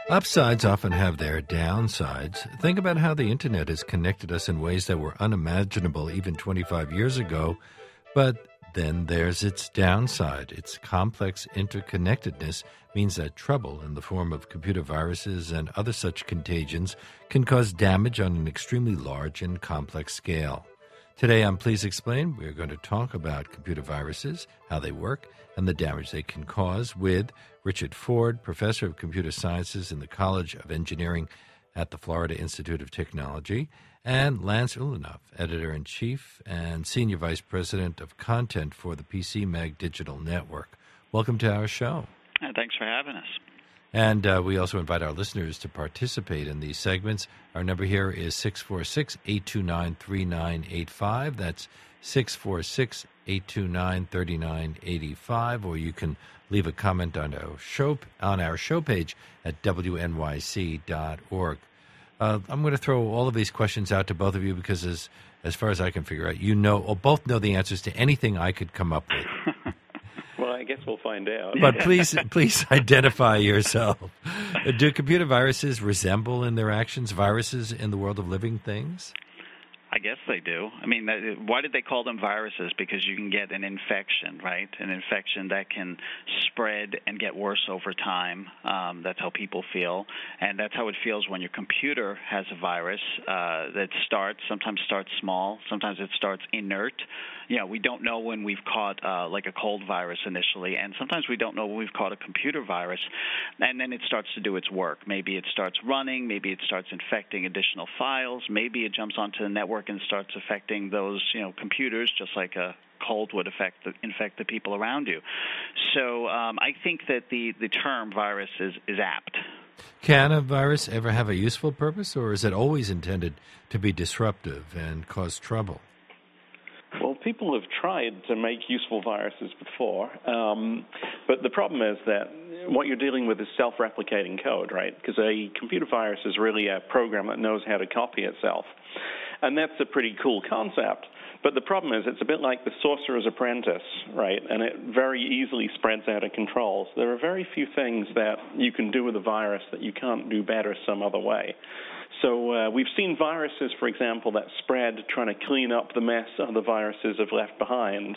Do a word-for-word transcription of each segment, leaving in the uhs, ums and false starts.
Upsides often have their downsides. Think about how the internet has connected us in ways that were unimaginable even twenty-five years ago. But then there's its downside. Its complex interconnectedness means that trouble in the form of computer viruses and other such contagions can cause damage on an extremely large and complex scale. Today on Please Explain, we're going to talk about computer viruses, how they work, and the damage they can cause with Richard Ford, professor of computer sciences in the College of Engineering at the Florida Institute of Technology, and Lance Ulanoff, editor-in-chief and senior vice president of content for the P C Mag Digital Network. Welcome to our show. Uh, thanks for having us. And uh, we also invite our listeners to participate in these segments. Our number here is six four six, eight two nine, three nine eight five. That's six four six, eight two nine, three nine eight five. Or you can leave a comment on our show on our show page at W N Y C dot org. Uh, I'm going to throw all of these questions out to both of you because, as as far as I can figure out, you know, or both know the answers to anything I could come up with. Well, I guess we'll find out. But please, please identify yourself. Do computer viruses resemble in their actions viruses in the world of living things? I guess they do. I mean, why did they call them viruses? Because you can get an infection, right? An infection that can spread and get worse over time. Um, that's how people feel. And that's how it feels when your computer has a virus uh, that starts, sometimes starts small, sometimes it starts inert. You know, we don't know when we've caught uh, like a cold virus initially, and sometimes we don't know when we've caught a computer virus, and then it starts to do its work. Maybe it starts running, maybe it starts infecting additional files, maybe it jumps onto the network and starts affecting those, you know, computers, just like a cold would affect the, infect the people around you. So um, I think that the, the term virus is, is apt. Can a virus ever have a useful purpose, or is it always intended to be disruptive and cause trouble? Well, people have tried to make useful viruses before, um, but the problem is that what you're dealing with is self-replicating code, right? Because a computer virus is really a program that knows how to copy itself. And that's a pretty cool concept. But the problem is it's a bit like the Sorcerer's Apprentice, right? And it very easily spreads out of control. So there are very few things that you can do with a virus that you can't do better some other way. So uh, we've seen viruses, for example, that spread trying to clean up the mess other viruses have left behind.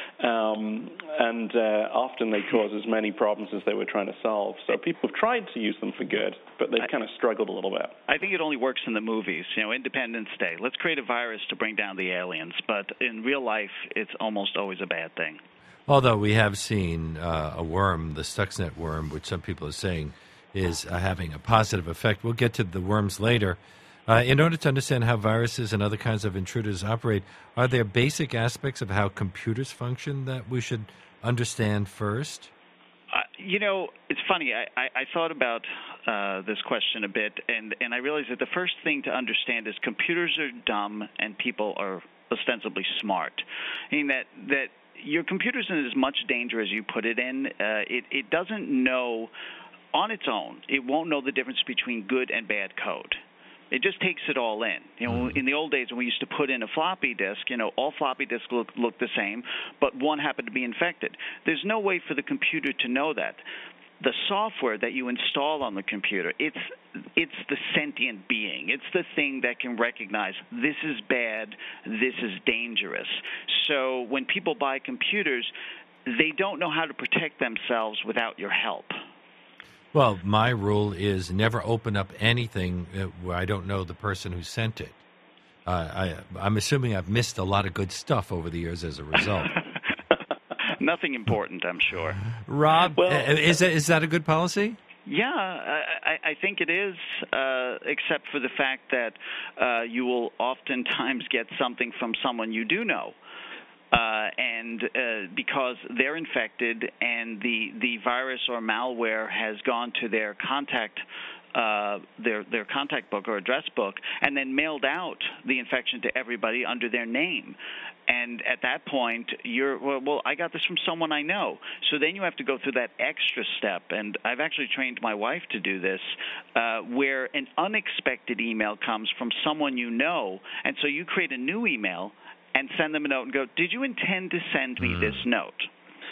Um, and uh, often they cause as many problems as they were trying to solve. So people have tried to use them for good, but they've kind of struggled a little bit. I think it only works in the movies. You know, Independence Day. Let's create a virus to bring down the aliens. But in real life, it's almost always a bad thing. Although we have seen uh, a worm, the Stuxnet worm, which some people are saying is uh, having a positive effect. We'll get to the worms later. Uh, in order to understand how viruses and other kinds of intruders operate, are there basic aspects of how computers function that we should understand first? Uh, you know, it's funny. I, I, I thought about uh, this question a bit, and, and I realized that the first thing to understand is computers are dumb and people are ostensibly smart. I mean, that, that your computer's in as much danger as you put it in. Uh, it, it doesn't know on its own. It won't know the difference between good and bad code. It just takes it all in. You know, in the old days when we used to put in a floppy disk, you know, all floppy disks look, look the same, but one happened to be infected. There's no way for the computer to know that. The software that you install on the computer, it's it's the sentient being. It's the thing that can recognize this is bad, this is dangerous. So when people buy computers, they don't know how to protect themselves without your help. Well, my rule is never open up anything where I don't know the person who sent it. Uh, I, I'm assuming I've missed a lot of good stuff over the years as a result. Nothing important, I'm sure. Rob, well, is, that, is that a good policy? Yeah, I, I think it is, uh, except for the fact that uh, you will oftentimes get something from someone you do know. Uh, and uh, because they're infected and the, the virus or malware has gone to their contact uh, their their contact book or address book and then mailed out the infection to everybody under their name. And at that point, you're, well, well, I got this from someone I know. So then you have to go through that extra step. And I've actually trained my wife to do this, uh, where an unexpected email comes from someone you know. And so you create a new email and send them a note and go, did you intend to send me mm. this note?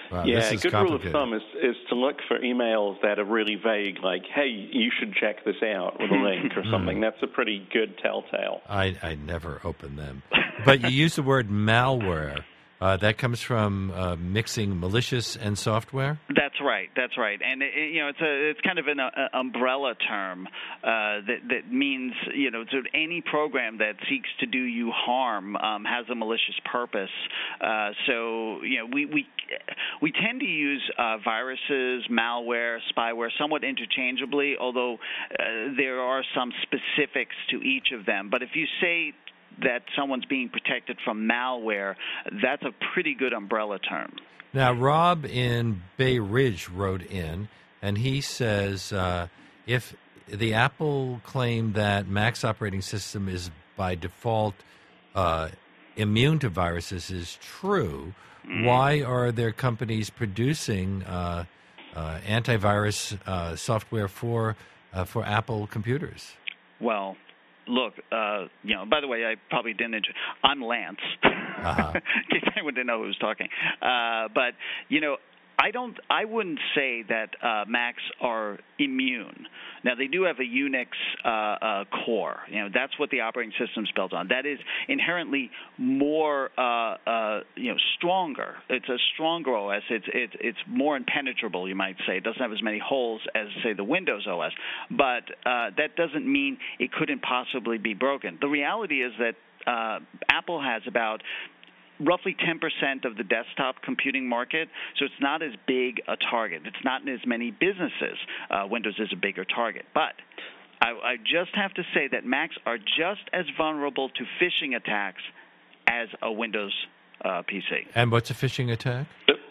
Wow, yeah, this is a good rule of complicated. thumb is, is to look for emails that are really vague, like, hey, you should check this out with a link or something. That's a pretty good telltale. I, I never open them. But you use the word malware. Uh, that comes from uh, mixing malicious and software? That's right. That's right. And it, you know, it's a it's kind of an uh, umbrella term uh, that that means you know sort of any program that seeks to do you harm um, has a malicious purpose. Uh, so you know, we we we tend to use uh, viruses, malware, spyware somewhat interchangeably, although uh, there are some specifics to each of them. But if you say that someone's being protected from malware, that's a pretty good umbrella term. Now, Rob in Bay Ridge wrote in, and he says uh, if the Apple claim that Mac's operating system is by default uh, immune to viruses is true, mm. why are there companies producing uh, uh, antivirus uh, software for uh, for Apple computers? Well, Look, uh, you know, by the way, I probably didn't intro- I'm Lance, uh-huh. in case anyone didn't know who was talking. Uh, but, you know, I don't. I wouldn't say that uh, Macs are immune. Now they do have a Unix uh, uh, core. You know that's what the operating system's built on. That is inherently more, uh, uh, you know, stronger. It's a stronger O S. It's it's it's more impenetrable, you might say. It doesn't have as many holes as say the Windows O S. But uh, that doesn't mean it couldn't possibly be broken. The reality is that uh, Apple has about roughly ten percent of the desktop computing market, so it's not as big a target. It's not in as many businesses. Uh, Windows is a bigger target. But I, I just have to say that Macs are just as vulnerable to phishing attacks as a Windows uh, P C. And what's a phishing attack?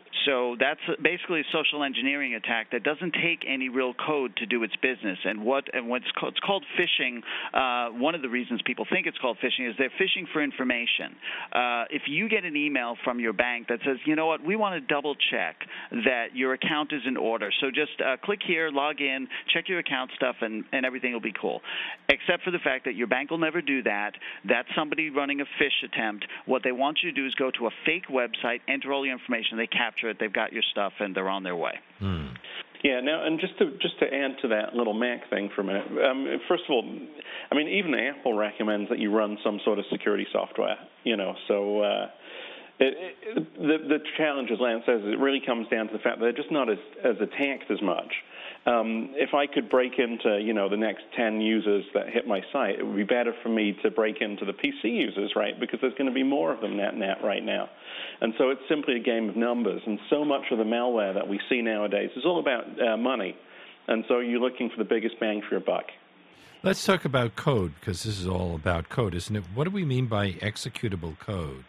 So that's basically a social engineering attack that doesn't take any real code to do its business. And what and what's called, it's called phishing. Uh, one of the reasons people think it's called phishing is they're phishing for information. Uh, if you get an email from your bank that says, you know what, we want to double check that your account is in order, so just uh, click here, log in, check your account stuff, and, and everything will be cool. Except for the fact that your bank will never do that. That's somebody running a phish attempt. What they want you to do is go to a fake website, enter all your information, they capture it, they've got your stuff, and they're on their way. Hmm. Yeah, now, and just to just to add to that little Mac thing for a minute, um, first of all, I mean, even Apple recommends that you run some sort of security software, you know, so uh, it, it, the, the challenge, as Lance says, it really comes down to the fact that they're just not as, as attacked as much. Um, if I could break into, you know, the next ten users that hit my site, it would be better for me to break into the P C users, right, because there's going to be more of them net net right now. And so it's simply a game of numbers. And so much of the malware that we see nowadays is all about uh, money. And so you're looking for the biggest bang for your buck. Let's talk about code, because this is all about code, isn't it? What do we mean by executable code?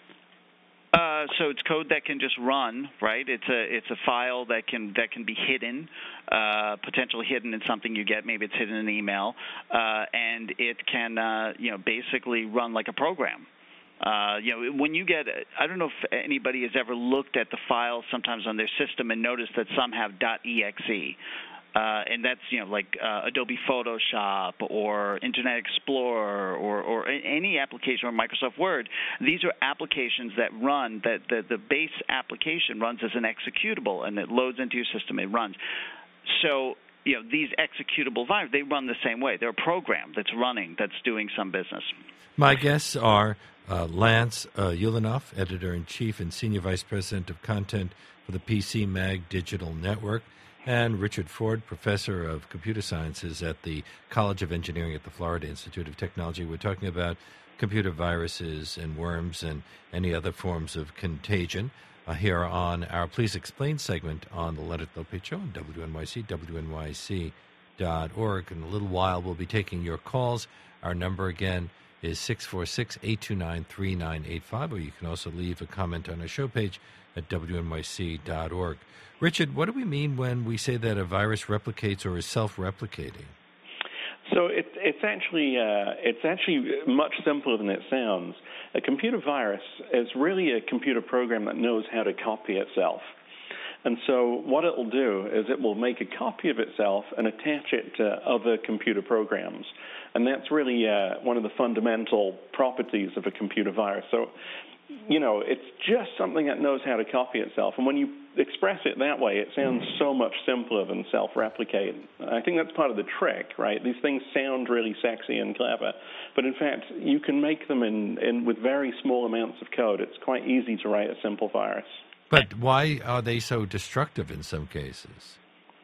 Uh, so it's code that can just run, right? It's a it's a file that can that can be hidden, uh, potentially hidden in something you get. Maybe it's hidden in an email, uh, and it can uh, you know basically run like a program. Uh, you know, when you get, I don't know if anybody has ever looked at the files sometimes on their system and noticed that some have .exe. Uh, and that's, you know, like uh, Adobe Photoshop or Internet Explorer or, or any application or Microsoft Word. These are applications that run, that the, the base application runs as an executable, and it loads into your system, it runs. So, you know, these executable viruses, they run the same way. They're a program that's running, that's doing some business. My guests are uh, Lance uh, Ulanoff, Editor-in-Chief and Senior Vice President of Content for the P C Mag Digital Network, and Richard Ford, Professor of Computer Sciences at the College of Engineering at the Florida Institute of Technology. We're talking about computer viruses and worms and any other forms of contagion uh, here on our Please Explain segment on the Let It Lopate Show on W N Y C, W N Y C dot org. In a little while, we'll be taking your calls. Our number again is six four six, eight two nine, three nine eight five, or you can also leave a comment on our show page at W N Y C dot org. Richard, what do we mean when we say that a virus replicates or is self-replicating? So it, it's actually uh, it's actually much simpler than it sounds. A computer virus is really a computer program that knows how to copy itself. And so what it will do is it will make a copy of itself and attach it to other computer programs. And that's really uh, one of the fundamental properties of a computer virus. So you know, it's just something that knows how to copy itself. And when you express it that way, it sounds so much simpler than self-replicate. I think that's part of the trick, right? These things sound really sexy and clever, but in fact, you can make them in, in with very small amounts of code. It's quite easy to write a simple virus. But why are they so destructive in some cases?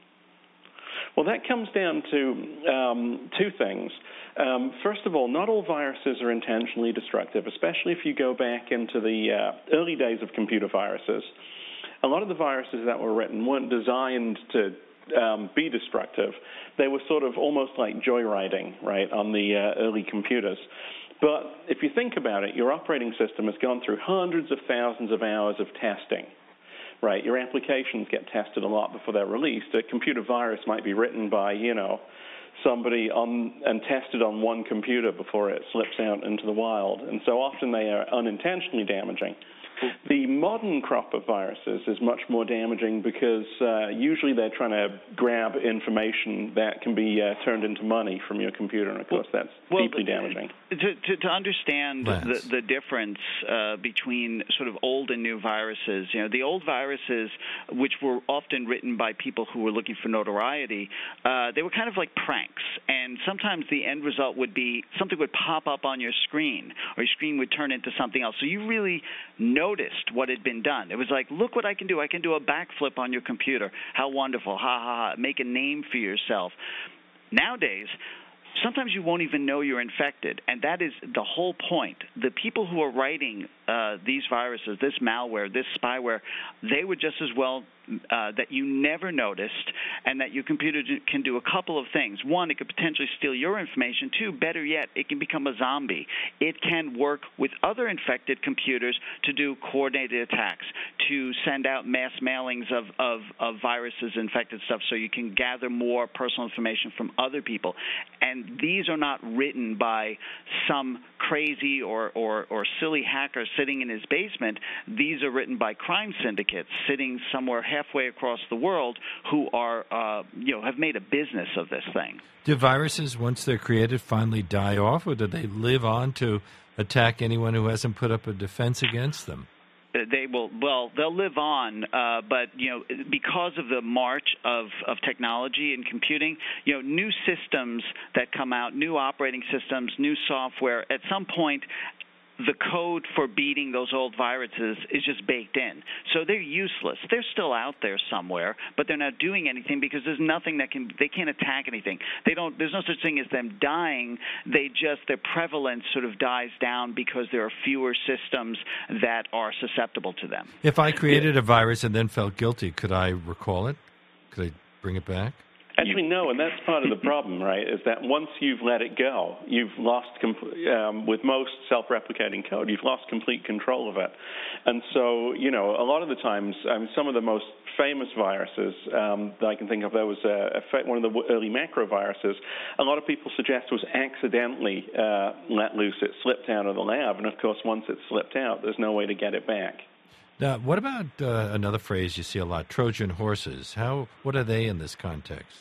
Well, that comes down to um, two things. Um, first of all, not all viruses are intentionally destructive, especially if you go back into the uh, early days of computer viruses. A lot of the viruses that were written weren't designed to um, be destructive. They were sort of almost like joyriding, right, on the uh, early computers. But if you think about it, your operating system has gone through hundreds of thousands of hours of testing. Right, your applications get tested a lot before they're released. A computer virus might be written by, you know, somebody on and tested on one computer before it slips out into the wild. And so often they are unintentionally damaging. The modern crop of viruses is much more damaging because uh, usually they're trying to grab information that can be uh, turned into money from your computer, and of course that's well, deeply damaging. To, to, to understand the, the difference uh, between sort of old and new viruses, you know, the old viruses, which were often written by people who were looking for notoriety, uh, they were kind of like pranks, and sometimes the end result would be something would pop up on your screen, or your screen would turn into something else. So you really noticed what had been done. It was like, look what I can do. I can do a backflip on your computer. How wonderful. Ha, ha, ha. Make a name for yourself. Nowadays, sometimes you won't even know you're infected, and that is the whole point. The people who are writing uh, these viruses, this malware, this spyware, they would just as well uh, that you never noticed, and that your computer can do a couple of things. One, it could potentially steal your information. Two, better yet, it can become a zombie. It can work with other infected computers to do coordinated attacks, to send out mass mailings of, of, of viruses, infected stuff, so you can gather more personal information from other people. And these are not written by some crazy or, or, or silly hacker sitting in his basement. These are written by crime syndicates sitting somewhere halfway across the world who are, uh, you know, have made a business of this thing. Do viruses, once they're created, finally die off, or do they live on to attack anyone who hasn't put up a defense against them? They will, well, they'll live on, uh, but, you know, because of the march of, of technology and computing, you know, new systems that come out, new operating systems, new software, at some point, the code for beating those old viruses is just baked in. So they're useless. They're still out there somewhere, but they're not doing anything because there's nothing that can, they can't attack anything. They don't, there's no such thing as them dying. They just, their prevalence sort of dies down because there are fewer systems that are susceptible to them. If I created a virus and then felt guilty, could I recall it? Could I bring it back? Actually, no, and that's part of the problem, right, is that once you've let it go, you've lost, um, with most self-replicating code, you've lost complete control of it. And so, you know, a lot of the times, I mean, some of the most famous viruses um, that I can think of, there was a, a, one of the early macroviruses, a lot of people suggest was accidentally uh, let loose. It slipped out of the lab, and of course, once it slipped out, there's no way to get it back. Now, what about uh, another phrase you see a lot, Trojan horses? How? What are they in this context?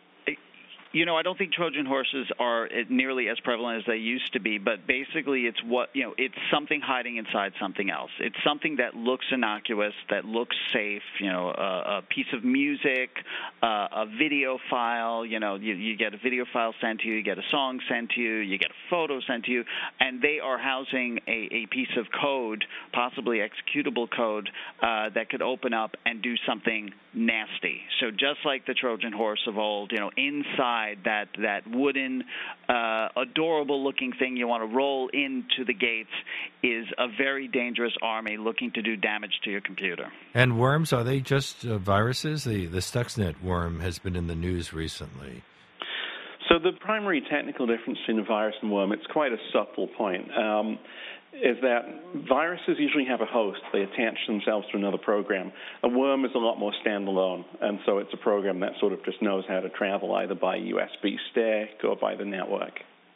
You know, I don't think Trojan horses are nearly as prevalent as they used to be, but basically it's what, you know, it's something hiding inside something else. It's something that looks innocuous, that looks safe, you know, a, a piece of music, uh, a video file, you know, you, you get a video file sent to you, you get a song sent to you, you get a photo sent to you, and they are housing a, a piece of code, possibly executable code, uh, that could open up and do something nasty. So just like the Trojan horse of old, you know, inside that that wooden, uh, adorable-looking thing you want to roll into the gates is a very dangerous army looking to do damage to your computer. And worms, are they just uh, viruses? The, the Stuxnet worm has been in the news recently. So the primary technical difference between a virus and worm, it's quite a subtle point, um, is that viruses usually have a host. They attach themselves to another program. A worm is a lot more standalone, and so it's a program that sort of just knows how to travel either by U S B stick or by the network.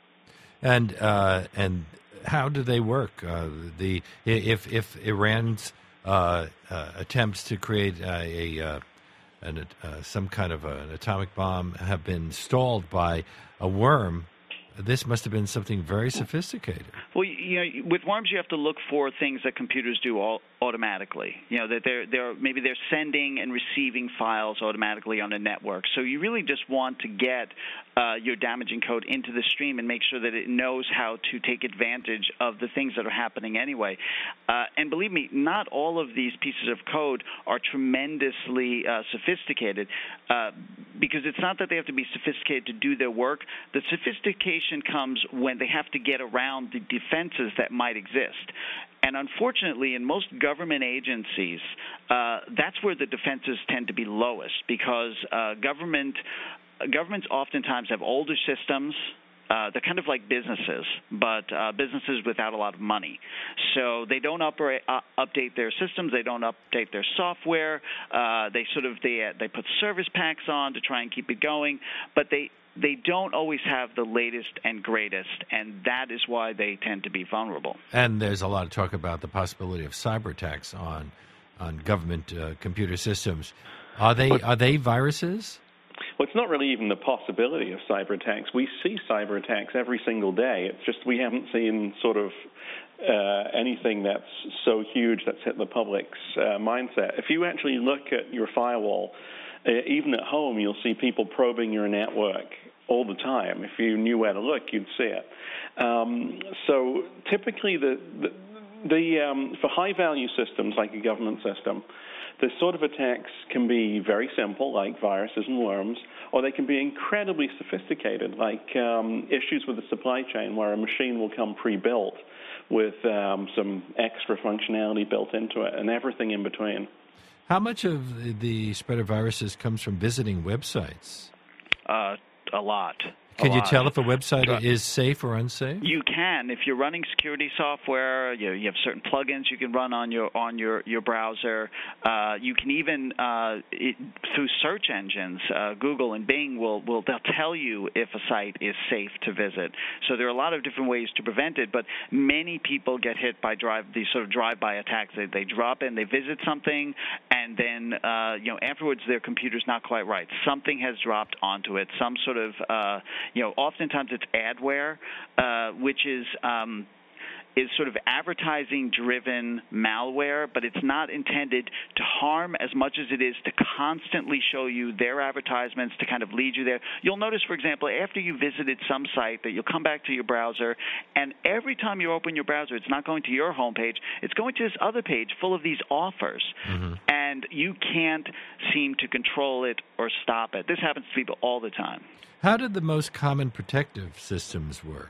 And uh, and how do they work? Uh, the if if Iran's uh, uh, attempts to create a, a uh, an, uh, some kind of a, an atomic bomb have been stalled by a worm, this must have been something very sophisticated. Well, you, you know, with worms, you have to look for things that computers do all automatically. You know, that they're they're maybe they're sending and receiving files automatically on a network. So you really just want to get uh, your damaging code into the stream and make sure that it knows how to take advantage of the things that are happening anyway. Uh, and believe me, not all of these pieces of code are tremendously uh, sophisticated, uh, because it's not that they have to be sophisticated to do their work. The sophistication comes when they have to get around the defenses that might exist. And unfortunately, in most government agencies, uh, that's where the defenses tend to be lowest, because uh, government governments oftentimes have older systems. Uh, they're kind of like businesses, but uh, businesses without a lot of money. So they don't operate, uh, update their systems. They don't update their software. Uh, they sort of they uh, they put service packs on to try and keep it going, but they they don't always have the latest and greatest, and that is why they tend to be vulnerable. And there's a lot of talk about the possibility of cyber attacks on on government uh, computer systems. Are they are they viruses? Well, it's not really even the possibility of cyber attacks. We see cyber attacks every single day. It's just we haven't seen sort of uh, anything that's so huge that's hit the public's uh, mindset. If you actually look at your firewall, uh, even at home, you'll see people probing your network all the time. If you knew where to look, you'd see it. Um, so typically, the, the, the um, for high-value systems like a government system, the sort of attacks can be very simple, like viruses and worms, or they can be incredibly sophisticated, like um, issues with the supply chain where a machine will come pre-built with um, some extra functionality built into it and everything in between. How much of the spread of viruses comes from visiting websites? Uh, a lot. Can you lot. tell if a website is safe or unsafe? You can. If you're running security software, you, you have certain plugins you can run on your on your your browser. Uh, you can even uh, it, through search engines, uh, Google and Bing will will they'll tell you if a site is safe to visit. So there are a lot of different ways to prevent it. But many people get hit by drive these sort of drive-by attacks. They they drop in, they visit something, and then uh, you know afterwards their computer's not quite right. Something has dropped onto it. Some sort of uh, You know, oftentimes it's adware, uh, which is um, is sort of advertising-driven malware, but it's not intended to harm as much as it is to constantly show you their advertisements to kind of lead you there. You'll notice, for example, after you visited some site that you'll come back to your browser, and every time you open your browser, it's not going to your homepage. It's going to this other page full of these offers, mm-hmm. and you can't seem to control it or stop it. This happens to people all the time. How did the most common protective systems work?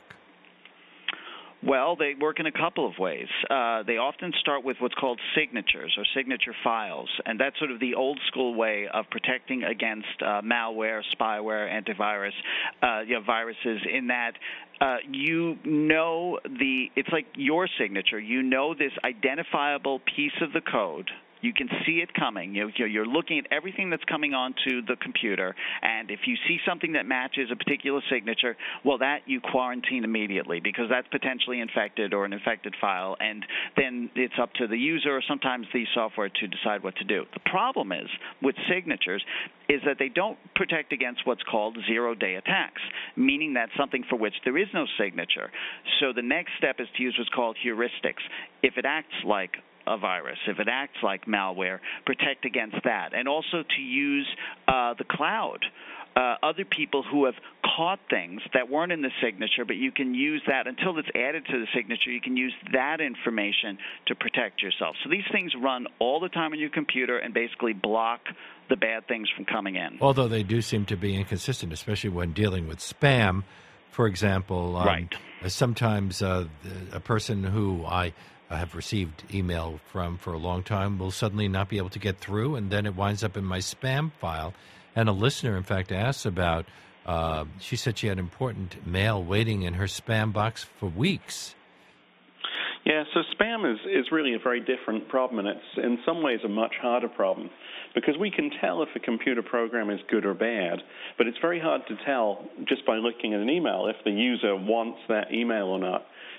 Well, they work in a couple of ways. Uh, they often start with what's called signatures or signature files, and that's sort of the old-school way of protecting against uh, malware, spyware, antivirus, uh, you know, viruses. In that, uh, you know the it's like your signature. You know this identifiable piece of the code. You can see it coming. You know, you're looking at everything that's coming onto the computer, and if you see something that matches a particular signature, well, that you quarantine immediately because that's potentially infected or an infected file, and then it's up to the user or sometimes the software to decide what to do. The problem is with signatures is that they don't protect against what's called zero-day attacks, meaning that's something for which there is no signature. So the next step is to use what's called heuristics. If it acts like a virus, if it acts like malware, protect against that. And also to use uh, the cloud. Uh, other people who have caught things that weren't in the signature, but you can use that until it's added to the signature. You can use that information to protect yourself. So these things run all the time on your computer and basically block the bad things from coming in. Although they do seem to be inconsistent, especially when dealing with spam. For example, um, right. sometimes uh, a person who I I have received email from for a long time will suddenly not be able to get through, and then it winds up in my spam file. And a listener, in fact, asked about, uh, she said she had important mail waiting in her spam box for weeks. Yeah, so spam is, is really a very different problem, and it's in some ways a much harder problem because we can tell if a computer program is good or bad, but it's very hard to tell just by looking at an email if the user wants that email or not.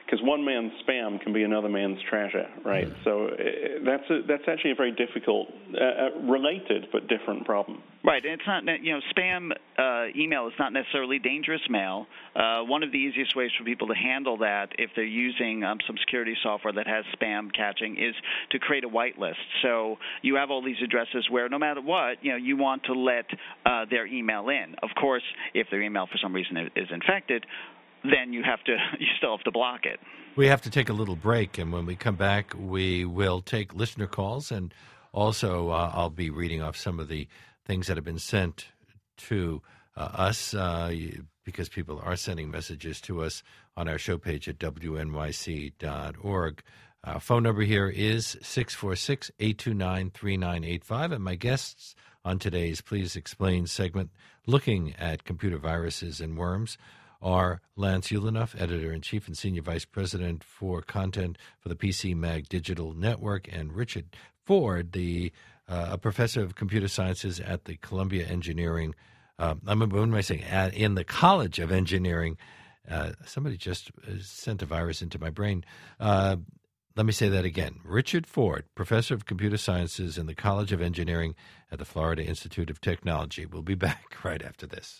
because one man's spam can be another man's treasure, right? Mm. So uh, that's a, that's actually a very difficult, uh, related but different problem. Right, and it's not, you know, spam uh, email is not necessarily dangerous mail. Uh, one of the easiest ways for people to handle that, if they're using um, some security software that has spam catching, is to create a whitelist. So you have all these addresses where no matter what, you know, you want to let uh, their email in. Of course, if their email for some reason is infected, then you have to, you still have to block it. We have to take a little break, and when we come back, we will take listener calls, and also uh, I'll be reading off some of the things that have been sent to uh, us uh, because people are sending messages to us on our show page at W N Y C dot org. Our phone number here is six four six, eight two nine, three nine eight five, and my guests on today's Please Explain segment looking at computer viruses and worms are Lance Ulanoff, Editor-in-Chief and Senior Vice President for Content for the P C Mag Digital Network, and Richard Ford, the uh, a professor of computer sciences at the Columbia Engineering. Uh, I'm what am I saying? At, in the College of Engineering. Uh, somebody just sent a virus into my brain. Uh, let me say that again. Richard Ford, professor of computer sciences in the College of Engineering at the Florida Institute of Technology. We'll be back right after this.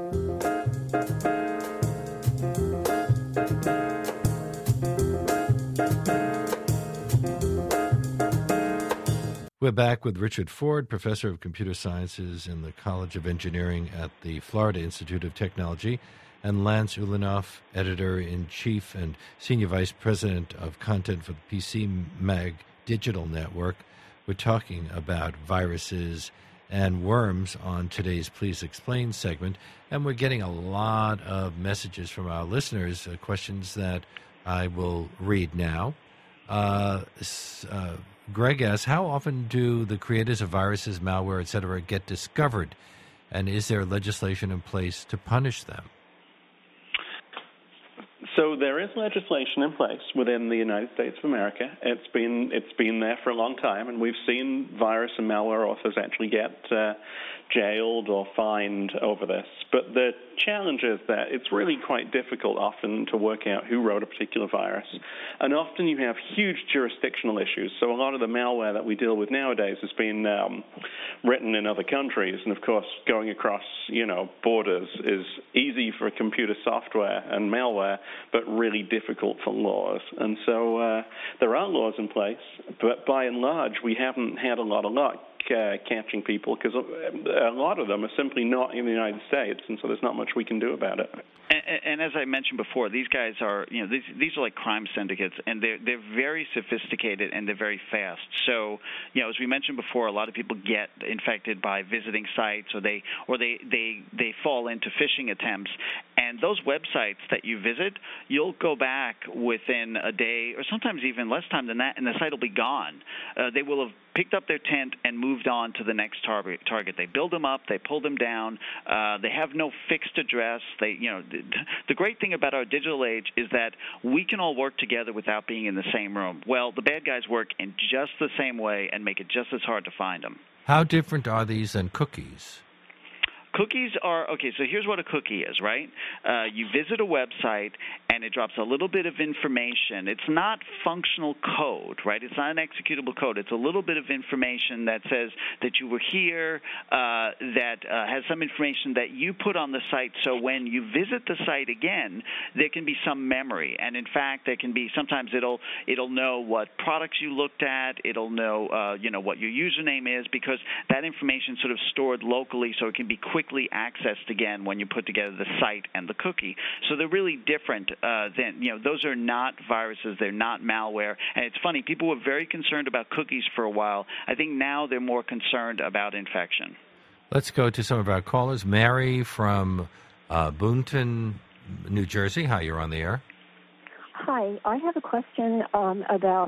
We're back with Richard Ford, professor of computer sciences in the College of Engineering at the Florida Institute of Technology, and Lance Ulanoff, editor-in-chief and senior vice president of content for the P C Mag Digital Network. We're talking about viruses and worms on today's Please Explain segment, and we're getting a lot of messages from our listeners, uh, questions that I will read now. Uh, uh, Greg asks, how often do the creators of viruses, malware, et cetera, get discovered? And is there legislation in place to punish them? So there is legislation in place within the United States of America. It's been it's been there for a long time, and we've seen virus and malware authors actually get uh, jailed or fined over this. But the challenge is that it's really quite difficult often to work out who wrote a particular virus. And often you have huge jurisdictional issues. So a lot of the malware that we deal with nowadays has been um, written in other countries. And, of course, going across, you know, borders is easy for uh, software and malware, but really difficult for laws. And so uh, there are laws in place, but by and large, we haven't had a lot of luck Uh, catching people, because a lot of them are simply not in the United States, and so there's not much we can do about it. And, and as I mentioned before, these guys are, you know, these these are like crime syndicates, and they're they're very sophisticated and they're very fast. So, you know, as we mentioned before, a lot of people get infected by visiting sites, or they or they they they fall into phishing attempts. And those websites that you visit, you'll go back within a day, or sometimes even less time than that, and the site will be gone. Uh, they will have picked up their tent and moved on to the next target. Target. They build them up, they pull them down. Uh, they have no fixed address. They, you know, the, the great thing about our digital age is that we can all work together without being in the same room. Well, the bad guys work in just the same way and make it just as hard to find them. How different are these than cookies? Cookies are, okay, so here's what a cookie is, right? Uh, you visit a website, and it drops a little bit of information. It's not functional code, right? It's not an executable code. It's a little bit of information that says that you were here, uh, that uh, has some information that you put on the site, so when you visit the site again, there can be some memory. And, in fact, there can be, sometimes it'll it'll know what products you looked at. It'll know, uh, you know, what your username is, because that information is sort of stored locally, so it can be quick accessed again when you put together the site and the cookie. So they're really different uh, than, you know, those are not viruses, they're not malware. And it's funny, people were very concerned about cookies for a while. I think now they're more concerned about infection. Let's go to some of our callers. Mary from uh, Boonton, New Jersey. Hi, you're on the air. Hi, I have a question um, about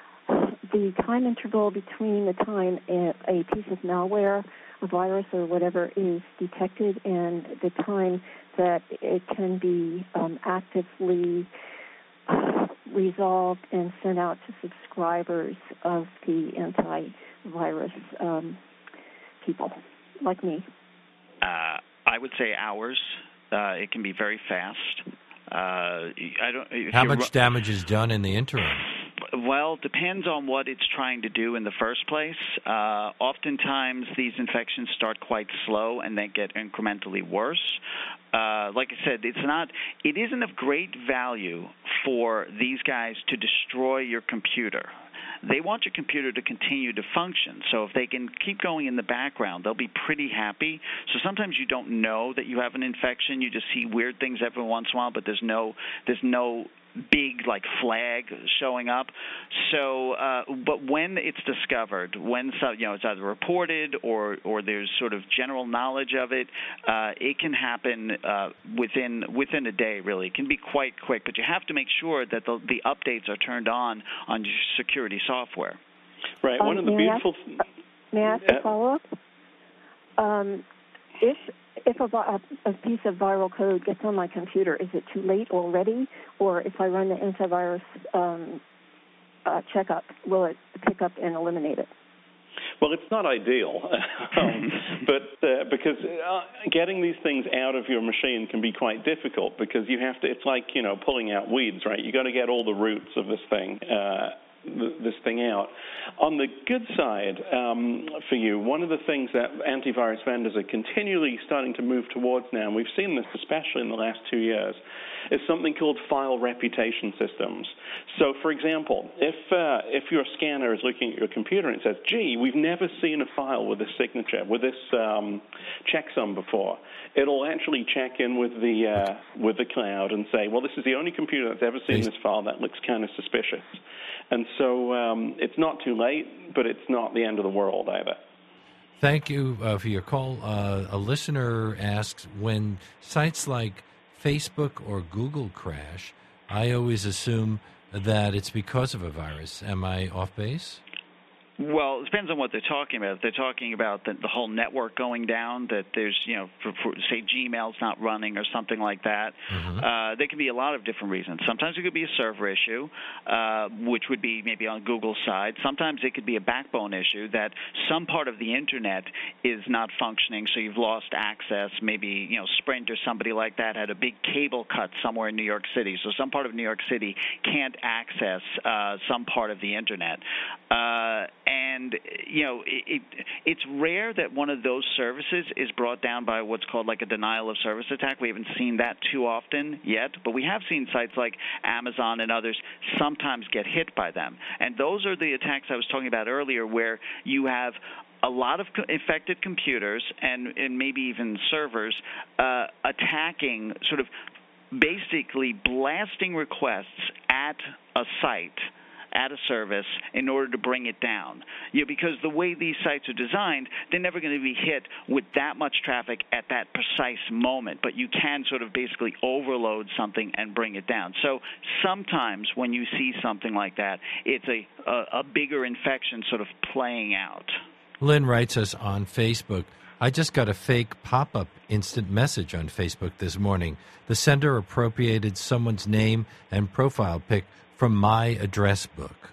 the time interval between the time a, a piece of malware, a virus or whatever, is detected and the time that it can be um, actively uh, resolved and sent out to subscribers of the antivirus um, people like me. Uh, I would say hours. Uh, it can be very fast. Uh, I don't. How much damage is done in the interim? Well, depends on what it's trying to do in the first place. Uh, oftentimes, these infections start quite slow and then get incrementally worse. Uh, like I said, it's not. It isn't of great value for these guys to destroy your computer. They want your computer to continue to function. So if they can keep going in the background, they'll be pretty happy. So sometimes you don't know that you have an infection. You just see weird things every once in a while, but there's no there's no big like flag showing up. So, uh, but when it's discovered, when so, you know it's either reported or or there's sort of general knowledge of it, uh, it can happen uh, within within a day. Really, it can be quite quick. But you have to make sure that the, the updates are turned on on your security software. Right. Um, One of the may beautiful. I ask, may I ask a follow up? Um, if If a, a piece of viral code gets on my computer, is it too late already? Or if I run the antivirus um, uh, checkup, will it pick up and eliminate it? Well, it's not ideal, um, but uh, because uh, getting these things out of your machine can be quite difficult because you have to. It's like you know pulling out weeds, right? You got to get all the roots of this thing. Uh, this thing out. On the good side um, for you, one of the things that antivirus vendors are continually starting to move towards now, and we've seen this especially in the last two years, is something called file reputation systems. So, for example, if uh, if your scanner is looking at your computer and it says, gee, we've never seen a file with this signature, with this um, checksum before, it'll actually check in with the uh, with the cloud and say, well, this is the only computer that's ever seen this file. That looks kind of suspicious. And so um, it's not too late, but it's not the end of the world either. Thank you uh, for your call. Uh, a listener asks, when sites like Facebook or Google crash, I always assume that it's because of a virus. Am I off base? Well, it depends on what they're talking about. If they're talking about the, the whole network going down, that there's, you know, for, for, say Gmail's not running or something like that, mm-hmm. uh, there can be a lot of different reasons. Sometimes it could be a server issue, uh, which would be maybe on Google's side. Sometimes it could be a backbone issue that some part of the Internet is not functioning, so you've lost access. Maybe, you know, Sprint or somebody like that had a big cable cut somewhere in New York City, so some part of New York City can't access uh, some part of the Internet. Uh, And, you know, it, it, it's rare that one of those services is brought down by what's called like a denial of service attack. We haven't seen that too often yet, but we have seen sites like Amazon and others sometimes get hit by them. And those are the attacks I was talking about earlier, where you have a lot of infected computers and, and maybe even servers uh, attacking, sort of basically blasting requests at a site, at a service, in order to bring it down. You know, because the way these sites are designed, they're never going to be hit with that much traffic at that precise moment, but you can sort of basically overload something and bring it down. So sometimes when you see something like that, it's a, a, a bigger infection sort of playing out. Lynn writes us on Facebook, I just got a fake pop-up instant message on Facebook this morning. The sender appropriated someone's name and profile pic from my address book.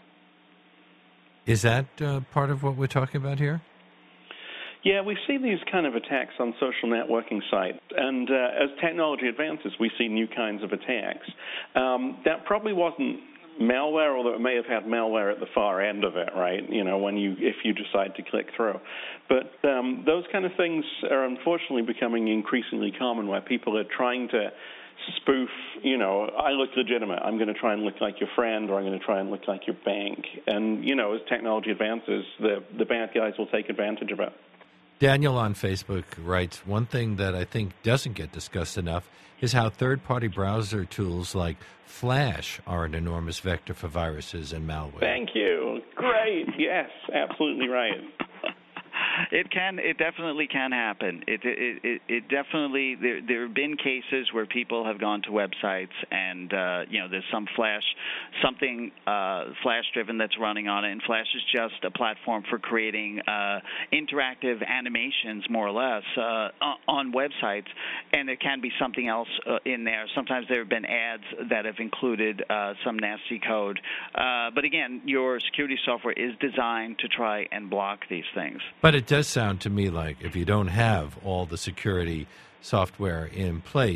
Is that uh, part of what we're talking about here? Yeah, we see these kind of attacks on social networking sites, and uh, as technology advances, we see new kinds of attacks. Um, that probably wasn't malware, although it may have had malware at the far end of it, right? You know, when you if you decide to click through. But um, those kind of things are unfortunately becoming increasingly common, where people are trying to spoof, you know, I look legitimate, I'm going to try and look like your friend, or I'm going to try and look like your bank. And, you know, as technology advances, the, the bad guys will take advantage of it. Daniel on Facebook writes, one thing that I think doesn't get discussed enough is how third-party browser tools like Flash are an enormous vector for viruses and malware. Thank you. Great. Yes, absolutely right. It can. It definitely can happen. It it it, it definitely. There there have been cases where people have gone to websites and uh, you know there's some Flash, something uh, Flash-driven that's running on it, and Flash is just a platform for creating uh, interactive animations, more or less, uh, on websites. And there can be something else uh, in there. Sometimes there have been ads that have included uh, some nasty code. Uh, but again, your security software is designed to try and block these things. But it does sound to me like if you don't have all the security software in place,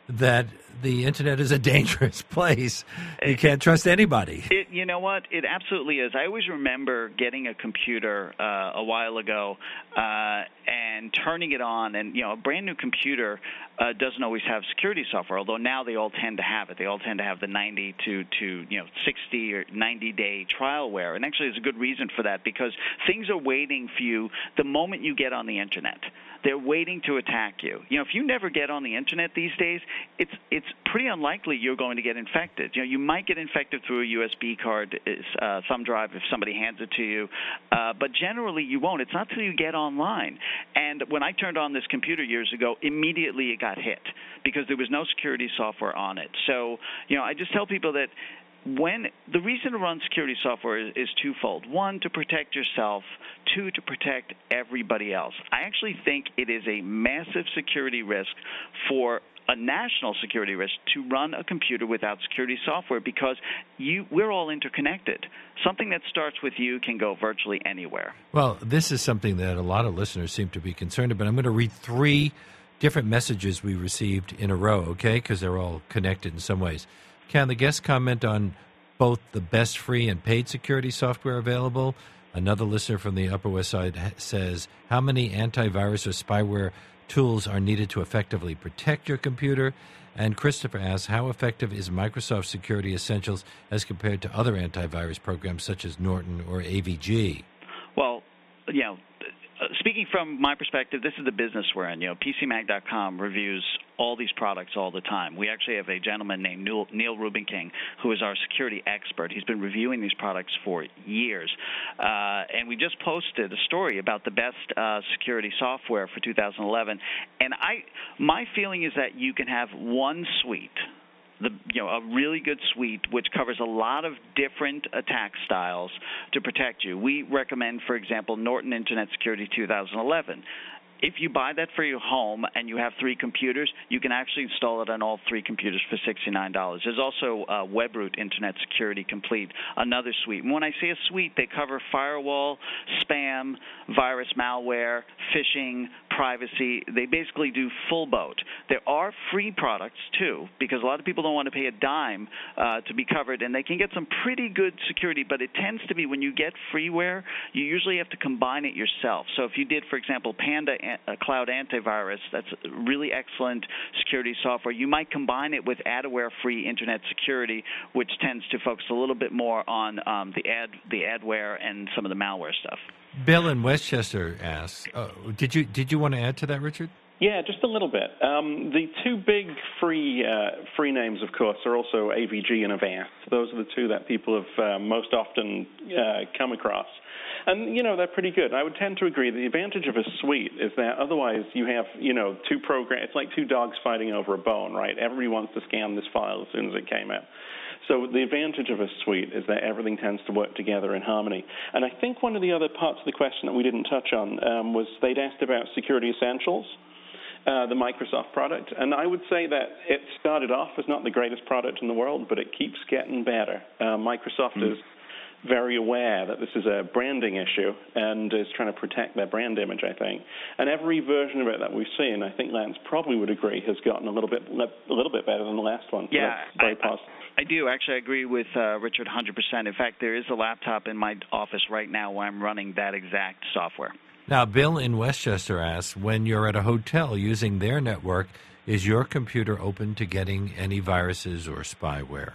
that the internet is a dangerous place. You can't trust anybody. It, you know what? It absolutely is. I always remember getting a computer uh, a while ago uh, and turning it on, and you know, a brand new computer uh, doesn't always have security software. Although now they all tend to have it. They all tend to have the ninety to to you know sixty or ninety day trialware, and actually, there's a good reason for that because things are waiting for you the moment you get on the internet. They're waiting to attack you. You know, if you never get on the internet these days, it's it's pretty unlikely you're going to get infected. You know, you might get infected through a U S B card, uh, thumb drive, if somebody hands it to you, uh, but generally you won't. It's not until you get online. And when I turned on this computer years ago, immediately it got hit because there was no security software on it. So, you know, I just tell people that when the reason to run security software is, is twofold. One, to protect yourself. Two, to protect everybody else. I actually think it is a massive security risk for a national security risk to run a computer without security software because you we're all interconnected. Something that starts with you can go virtually anywhere. Well, this is something that a lot of listeners seem to be concerned about. I'm going to read three different messages we received in a row, okay, because they're all connected in some ways. Can the guest comment on both the best free and paid security software available? Another listener from the Upper West Side says, how many antivirus or spyware tools are needed to effectively protect your computer? And Christopher asks, how effective is Microsoft Security Essentials as compared to other antivirus programs such as Norton or A V G? Well, you know, speaking from my perspective, this is the business we're in. You know, P C Mag dot com reviews all these products all the time. We actually have a gentleman named Neil, Neil Rubinking, who is our security expert. He's been reviewing these products for years. Uh, and we just posted a story about the best uh, security software for two thousand eleven. And I, my feeling is that you can have one suite, The, you know, a really good suite which covers a lot of different attack styles to protect you. We recommend, for example, Norton Internet Security two thousand eleven. If you buy that for your home and you have three computers, you can actually install it on all three computers for sixty-nine dollars. There's also uh, WebRoot Internet Security Complete, another suite. And when I say a suite, they cover firewall, spam, virus malware, phishing, privacy. They basically do full boat. There are free products, too, because a lot of people don't want to pay a dime uh, to be covered, and they can get some pretty good security, but it tends to be when you get freeware, you usually have to combine it yourself. So if you did, for example, Panda a Cloud Antivirus, that's really excellent security software. You might combine it with adware-free Internet Security, which tends to focus a little bit more on um, the ad the adware and some of the malware stuff. Bill in Westchester asks, uh, did you did you want to add to that, Richard? Yeah, just a little bit. Um, the two big free uh, free names, of course, are also A V G and Avast. Those are the two that people have uh, most often uh, come across. And, you know, they're pretty good. I would tend to agree. The advantage of a suite is that otherwise you have, you know, two programs. It's like two dogs fighting over a bone, right? Everybody wants to scan this file as soon as it came out. So the advantage of a suite is that everything tends to work together in harmony. And I think one of the other parts of the question that we didn't touch on um, was they'd asked about Security Essentials, uh, the Microsoft product. And I would say that it started off as not the greatest product in the world, but it keeps getting better. Uh, Microsoft mm. is very aware that this is a branding issue and is trying to protect their brand image, I think. And every version of it that we've seen, I think Lance probably would agree, has gotten a little bit a little bit better than the last one. So yeah, that's very I, positive. I, I do. Actually, I agree with uh, Richard one hundred percent. In fact, there is a laptop in my office right now where I'm running that exact software. Now, Bill in Westchester asks, when you're at a hotel using their network, is your computer open to getting any viruses or spyware?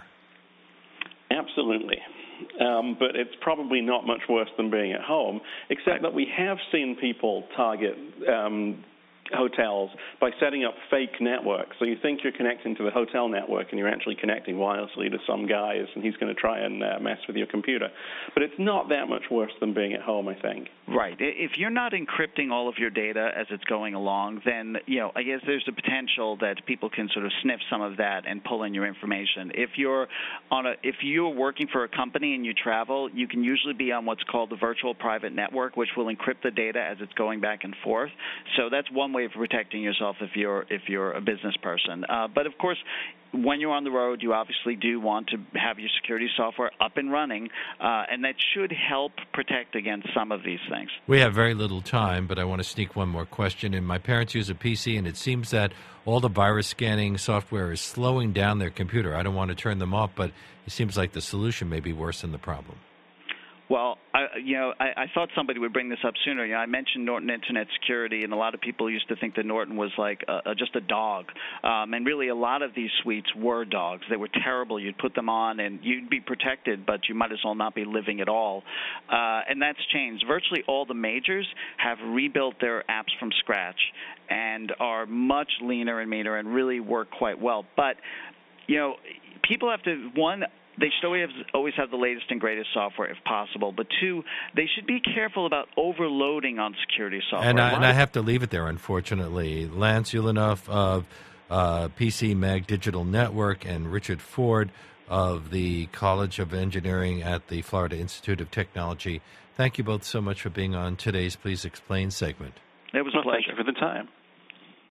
Absolutely. Um, but it's probably not much worse than being at home, except that we have seen people target um, hotels by setting up fake networks. So you think you're connecting to the hotel network, and you're actually connecting wirelessly to some guys, and he's going to try and uh, mess with your computer. But it's not that much worse than being at home, I think. Right. If you're not encrypting all of your data as it's going along, then, you know, I guess there's the potential that people can sort of sniff some of that and pull in your information. If you're on a, if you're working for a company and you travel, you can usually be on what's called the virtual private network, which will encrypt the data as it's going back and forth. So that's one way way of protecting yourself if you're if you're a business person. Uh, but of course, when you're on the road, you obviously do want to have your security software up and running, uh, and that should help protect against some of these things. We have very little time, but I want to sneak one more question in. My parents use a P C, and it seems that all the virus scanning software is slowing down their computer. I don't want to turn them off, but it seems like the solution may be worse than the problem. Well, I, you know, I, I thought somebody would bring this up sooner. You know, I mentioned Norton Internet Security, and a lot of people used to think that Norton was like a, a, just a dog. Um, and really, a lot of these suites were dogs. They were terrible. You'd put them on, and you'd be protected, but you might as well not be living at all. Uh, and that's changed. Virtually all the majors have rebuilt their apps from scratch and are much leaner and meaner and really work quite well. But, you know, people have to, one, they should always have, always have the latest and greatest software if possible. But two, they should be careful about overloading on security software. And I, and I have to leave it there, unfortunately. Lance Ulanoff of uh, P C Mag Digital Network and Richard Ford of the College of Engineering at the Florida Institute of Technology. Thank you both so much for being on today's Please Explain segment. It was a well, pleasure. Thank you for the time.